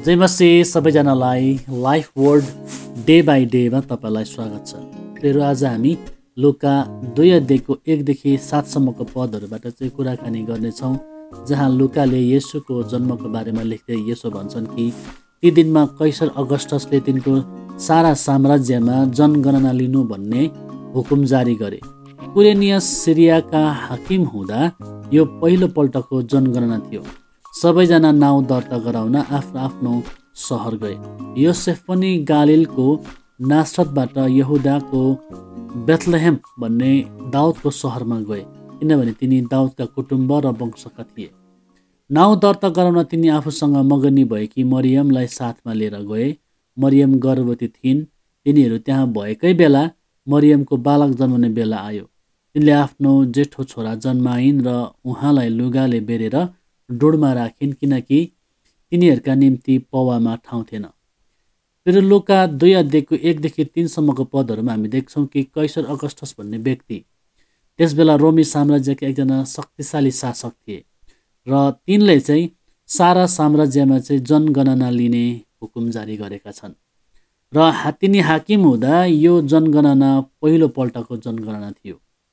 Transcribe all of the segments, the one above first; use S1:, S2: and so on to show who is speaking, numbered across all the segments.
S1: जय मसीह सबैजनालाई life word day by डेमा तपाईँलाई स्वागत छ। प्रियहरू, आज हामी लुका 2 अध्यायको 1 देखि 7 सम्मको पदहरूबाट चाहिँ कुराकानी गर्नेछौँ, जहाँ लुकाले येशूको जन्मको बारेमा लेख्दै यसो भन्छन् कि ती दिनमा कैसर अगस्टसले तिनको सारा साम्राज्यमा जनगणना लिनु भन्ने हुकुम जारी गरे। कुरेनियस सिरियाका हाकिम हुँदा यो पहिलोपल्टको जनगणना थियो। सबैजना नाउँ दर्ता गराउन आफ्नो आफ्नो सहर गए। योसेफ पनि गालिलको नासरतबाट यहुदाको बेथलेहेम भन्ने दाउदको सहरमा गए, किनभने तिनी दाउदका कुटुम्ब र वंशका थिए। नाउँ दर्ता गराउन तिनी आफूसँग मगनी भएकी मरियमलाई साथमा लिएर गए। मरियम गर्भवती थिइन्। तिनीहरू त्यहाँ भएकै बेला मरियमको बालक जन्मने बेला आयो। तिनले आफ्नो जेठो छोरा जन्माइन् र उहाँलाई लुगाले बेरेर डोडमा राखिन्, किनकि तिनीहरूका निम्ति पौवामा ठाउँ थिएन। फेरि लुका 2 अध्यायको 1 देखि 3 सम्मको पदहरूमा हामी देख्छौँ कि कैसर अगस्टस भन्ने व्यक्ति त्यसबेला रोमी साम्राज्यका एकजना शक्तिशाली शासक थिए र तिनले चाहिँ सारा साम्राज्यमा चाहिँ जनगणना लिने हुकुम जारी गरेका छन्। र तिनी हाकिम हुँदा यो जनगणना पहिलोपल्टको जनगणना थियो,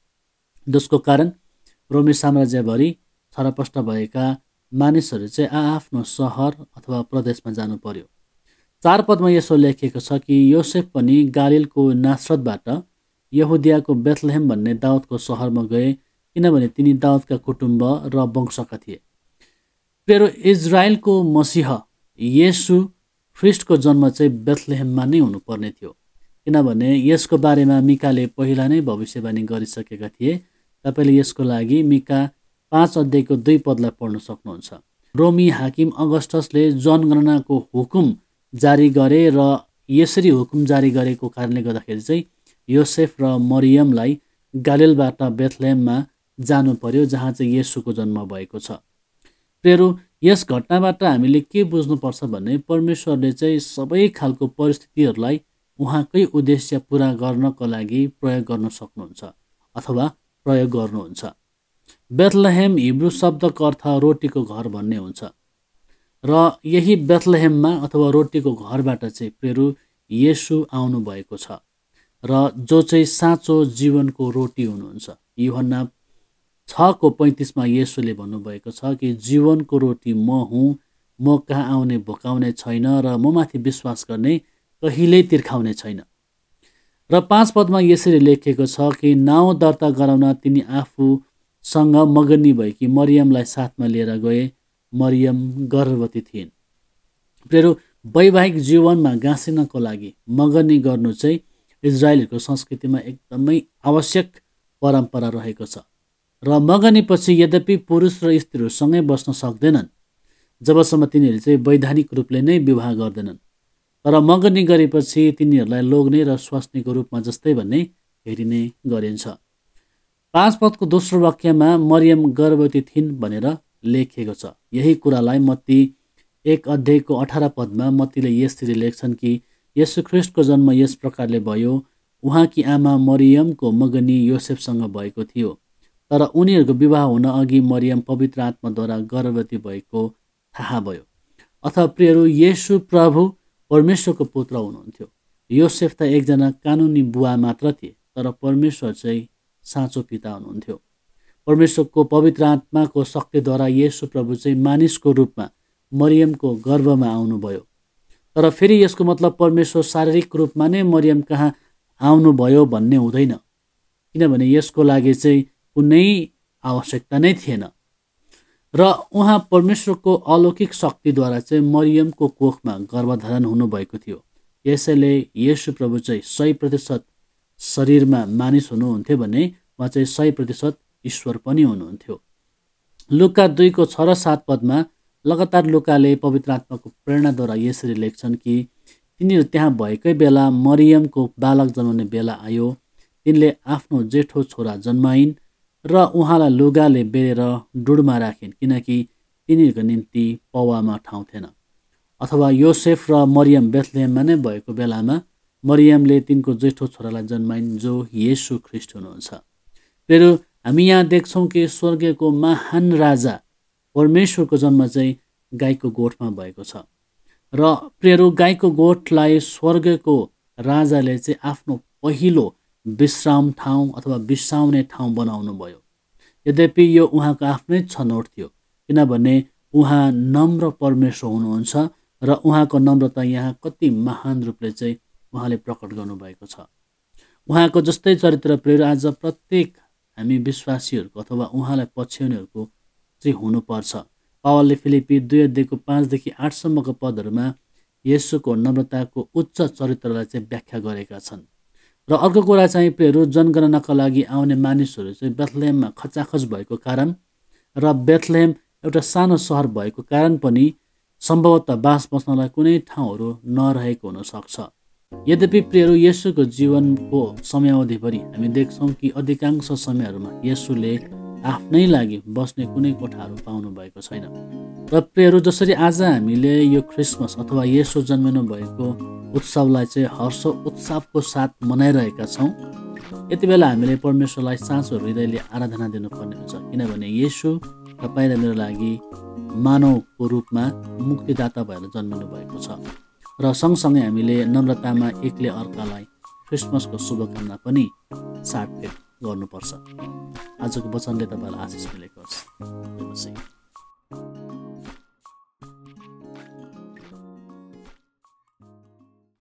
S1: जसको कारण रोमी साम्राज्यभरि छरपष्ट भएका मानिसहरू चाहिँ आआफ्नो सहर अथवा प्रदेशमा जानु पर्यो। 4 पदमा यसो लेखिएको छ कि योसेफ पनि गालिलको नासरतबाट यहुदियाको बेथलेहेम भन्ने दाउदको सहरमा गए, किनभने तिनी दाउदका कुटुम्ब र वंशका थिए। प्रियहरू, इजरायलको मसीह येशू ख्रिस्टको जन्म चाहिँ बेथलेहेममा नै हुनुपर्ने थियो, किनभने यसको बारेमा मिकाले पहिला नै भविष्यवाणी गरिसकेका थिए। तपाईँले यसको लागि मिका 5 अध्यायको 2 पदलाई पढ्न सक्नुहुन्छ। रोमी हाकिम अगस्टसले जनगणनाको हुकुम जारी गरे र यसरी हुकुम जारी गरेको कारणले गर्दाखेरि चाहिँ योसेफ र मरियमलाई गालिलबाट बेथलेहेममा जानु पर्यो, जहाँ चाहिँ येशूको जन्म भएको छ। प्रियहरू, यस घटनाबाट हामीले के बुझ्नुपर्छ भने परमेश्वरले चाहिँ सबै खालको परिस्थितिहरूलाई उहाँकै उद्देश्य पुरा गर्नको लागि प्रयोग गर्न सक्नुहुन्छ अथवा प्रयोग गर्नुहुन्छ। बेथलेहेम हिब्रू शब्दको अर्थ रोटीको घर भन्ने हुन्छ र यही बेथलेहेममा अथवा रोटीको घरबाट चाहिँ प्रियहरू येशू आउनु भएको छ र जो चाहिँ साँचो जीवनको रोटी हुनुहुन्छ। यूहन्ना 6:35 येशूले भन्नुभएको छ कि जीवनको रोटी म हुँ, म कहाँ आउने भोकाउने छैन र म माथि विश्वास गर्ने कहिल्यै तिर्खाउने छैन। र 5 पदमा यसरी लेखिएको छ कि नाउँ दर्ता गराउन तिनी आफूसँग मगनी भएकी मरियमलाई साथमा लिएर गए। मरियम गर्भवती थिइन्। प्रियहरू, वैवाहिक जीवनमा गाँसिनको लागि मगनी गर्नु चाहिँ इजरायलहरूको संस्कृतिमा एकदमै आवश्यक परम्परा रहेको छ। र मगनीपछि यद्यपि पुरुष र स्त्रीहरू सँगै बस्न सक्दैनन् जबसम्म तिनीहरू चाहिँ वैधानिक रूपले नै विवाह गर्दैनन्। तर मगनी गरेपछि तिनीहरूलाई लोग्ने र स्वास्नीको रूपमा जस्तै भन्ने हेरिने गरिन्छ। 5 पदको दोस्रो वाक्यमा मरियम गर्भवती थिइन् भनेर लेखिएको छ। यही कुरालाई मत्ती 1 अध्यायको 18 पदमा मत्तीले यसरी लेख्छन् कि येशू ख्रिस्टको जन्म यस प्रकारले भयो। उहाँकी आमा मरियमको मगनी योसेफसँग भएको थियो, तर उनीहरूको विवाह हुन अघि मरियम पवित्र आत्माद्वारा गर्भवती भएको थाहा भयो। अथवा प्रियहरू, येशू प्रभु परमेश्वरको पुत्र हुनुहुन्थ्यो। योसेफ त एकजना कानुनी बुवा मात्र थिए, तर परमेश्वर चाहिँ साँचो पिता हुनुहुन्थ्यो। परमेश्वरको पवित्र आत्माको शक्तिद्वारा येशू प्रभु चाहिँ मानिसको रूपमा मरियमको गर्भमा आउनुभयो। तर फेरि यसको मतलब परमेश्वर शारीरिक रूपमा नै मरियम कहाँ आउनुभयो भन्ने हुँदैन, किनभने यसको लागि चाहिँ कुनै आवश्यकता नै थिएन। र उहाँ परमेश्वरको अलौकिक शक्तिद्वारा चाहिँ मरियमको कोखमा गर्भधारण हुनुभएको थियो। यसैले येशू प्रभु चाहिँ 100% शरीरमा मानिस हुनुहुन्थ्यो भने उहाँ चाहिँ 100% ईश्वर पनि हुनुहुन्थ्यो। लुका 2 6 र 7 पदमा लगातार लुकाले पवित्र आत्माको प्रेरणाद्वारा यसरी लेख्छन् कि तिनीहरू त्यहाँ भएकै बेला मरियमको बालक जन्मने बेला आयो। तिनले आफ्नो जेठो छोरा जन्माइन् र उहाँलाई लुगाले बेरेर डुडमा राखिन्, किनकि तिनीहरूको निम्ति पौवामा ठाउँ थिएन। अथवा योसेफ र मरियम बेथलेहेममा नै भएको बेलामा मरियमले तिनको जेठो छोरालाई जन्माइन्, जो येशू ख्रिस्ट हुनुहुन्छ। फेरि हामी यहाँ देख्छौँ कि स्वर्गीयको महान राजा परमेश्वरको जन्म चाहिँ गाईको गोठमा भएको छ र प्रियहरू, गाईको गोठलाई स्वर्गको राजाले चाहिँ आफ्नो पहिलो विश्राम ठाउँ अथवा बिसाउने ठाउँ बनाउनु भयो। यद्यपि यो उहाँको आफ्नै छनौट थियो, किनभने उहाँ नम्र परमेश्वर हुनुहुन्छ र उहाँको नम्रता यहाँ कति महान रूपले चाहिँ उहाँले प्रकट गर्नुभएको छ। उहाँको जस्तै चरित्र प्रियहरू आज प्रत्येक हामी विश्वासीहरूको अथवा उहाँलाई पछ्याउनेहरूको चाहिँ हुनुपर्छ। पावलले फिलिपी 2:5-8 पदहरूमा येशूको नम्रताको उच्च चरित्रलाई चाहिँ व्याख्या गरेका छन्। र अर्को कुरा चाहिँ प्रियहरू, जनगणनाका लागि आउने मानिसहरू चाहिँ बेथलेहममा खचाखच भएको कारण र बेथलेहम एउटा सानो सहर भएको कारण पनि सम्भवतः बास बस्नलाई कुनै ठाउँहरू नरहेको हुनसक्छ। यद्यपि प्रियहरू, येशूको जीवनको समयावधिभरि हामी देख्छौँ कि अधिकांश समयहरूमा येशूले आफ्नै लागि बस्ने कुनै कोठाहरू पाउनु भएको छैन। र प्रियहरू, जसरी आज हामीले यो क्रिसमस अथवा येशू जन्मिनु भएको उत्सवलाई चाहिँ हर्ष उत्सवको साथ मनाइरहेका छौँ, यति बेला हामीले परमेश्वरलाई साँचो हृदयले आराधना दिनुपर्ने हुन्छ, किनभने येशू तपाईँ र मेरो लागि मानवको रूपमा मुक्तिदाता भएर जन्मिनु भएको छ। र सँगसँगै हामीले नम्रतामा एकले अर्कालाई क्रिसमसको शुभकामना पनि साटफेट गर्नुपर्छ। आजको वचनले तपाईँलाई आशिष मिलेको होस्।